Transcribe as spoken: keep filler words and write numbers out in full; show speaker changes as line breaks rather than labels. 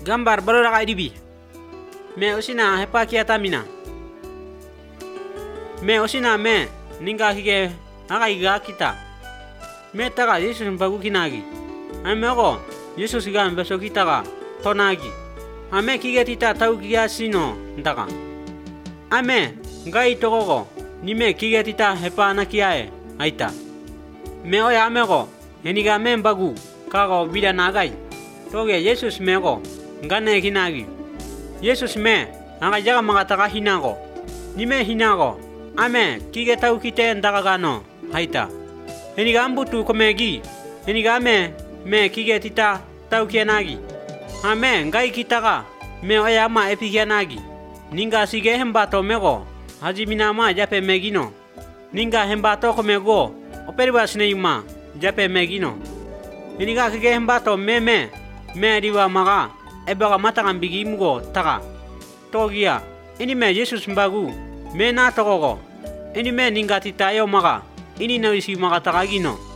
gambar baru raka idibi. Me usina hepa kiata mina. Me usina me ninga kike aka iga kita. Me taka Yesus mbagu kinagi. Ame ko Yesus ga mbeso kita ga tonagi. Ame kige tita tau kia sino ntaka. Ame ngai togogo nime kige tita hepa nakiae aita. Me oya ame ko eniga me mbagu kago bida nagai. Toge Yesus me ko ngane kinagi. Yesus me anga jaga mangataka hinago. Nime hinago. Ame kige tau kite ndaka gano haita. Eniga ambutu komegi. Eniga ame me kige tita tau kianagi. Ame ngai kitaka me oya ma epikianagi. Ninga sige hembato mego hajimina ma jape megino. Ninga hembato komego operibas neima jape megino. Eniga kige hembato me me me diwa maga ebaga matangan bigimugo taka. Togia ini me Yesus mbagu me na togogo. Ini me ninga tita yo maga ini na isi maga takagino.